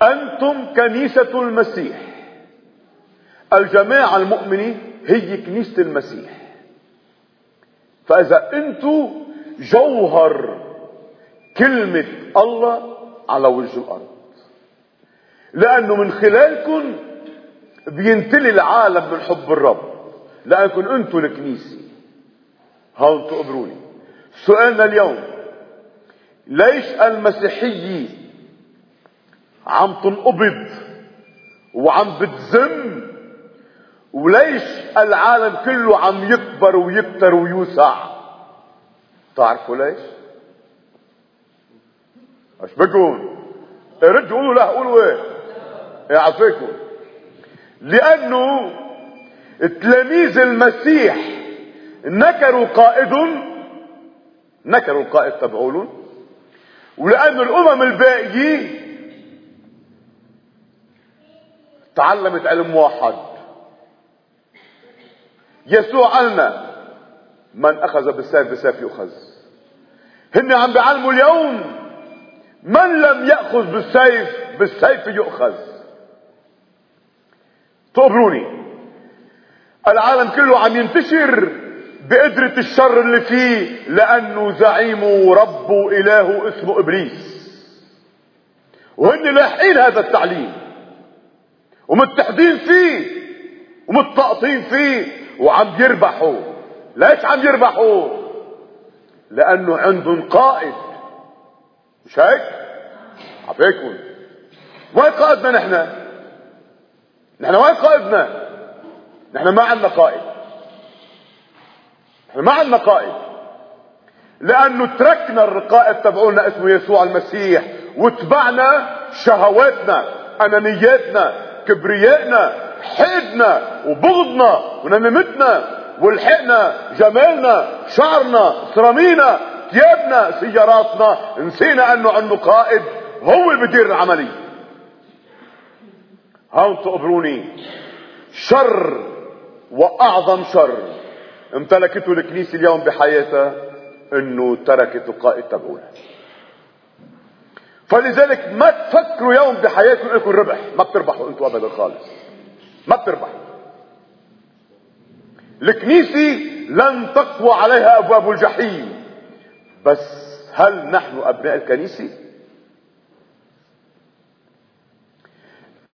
أنتم كنيسة المسيح. الجماعة المؤمنة هي كنيسة المسيح. فإذا أنتم جوهر كلمة الله على وجه الأرض، لأنه من خلالكم بينتلي العالم من حب الرب، لأنكم أنتم الكنيسة. هون تقبروني. سؤالنا اليوم: ليش المسيحية عم تنقبض وعم بتزم؟ وليش العالم كله عم يكبر ويكتر ويوسع؟ تعرفوا ليش؟ ايش بكون؟ ردوا قولوا لا. قولوا ايه؟ يعافيكم. لانه تلاميذ المسيح نكروا القائد تبعولن، ولأنه الأمم الباقية تعلمت علم واحد. يسوع قالنا: من أخذ بالسيف بالسيف يؤخذ. هن عم بيعلموا اليوم: من لم يأخذ بالسيف بالسيف يؤخذ. تقبروني، العالم كله عم ينتشر بقدرة الشر اللي فيه، لأنه زعيمه وربه وإلهه اسمه إبليس، وهن لاحقين هذا التعليم ومتحدين فيه ومتطاقطين فيه وعم يربحوا. ليش عم يربحوا؟ لأنه عندهم قائد. مش هيك؟ عفيكم. وين قائدنا نحن وين قائدنا؟ نحن ما عندنا قائد. نحن ما عندنا قائد، لأنه تركنا القائد تبعونا اسمه يسوع المسيح، واتبعنا شهواتنا، أنانياتنا، كبريائنا، حقدنا وبغضنا ونميمتنا، ولحقنا جمالنا، شعرنا، سرامينا، ثيابنا، سياراتنا. نسينا أنه عنده قائد هو اللي بدير العملية. هون تقبروني، شر وأعظم شر امتلكته الكنيسة اليوم بحياتها انه تركت القائد تبعولها. فلذلك ما تفكروا يوم بحياتكم انكم ربح. ما بتربحوا انتم ابدا خالص، ما بتربحوا. الكنيسة لن تقوى عليها ابواب الجحيم. بس هل نحن ابناء الكنيسة؟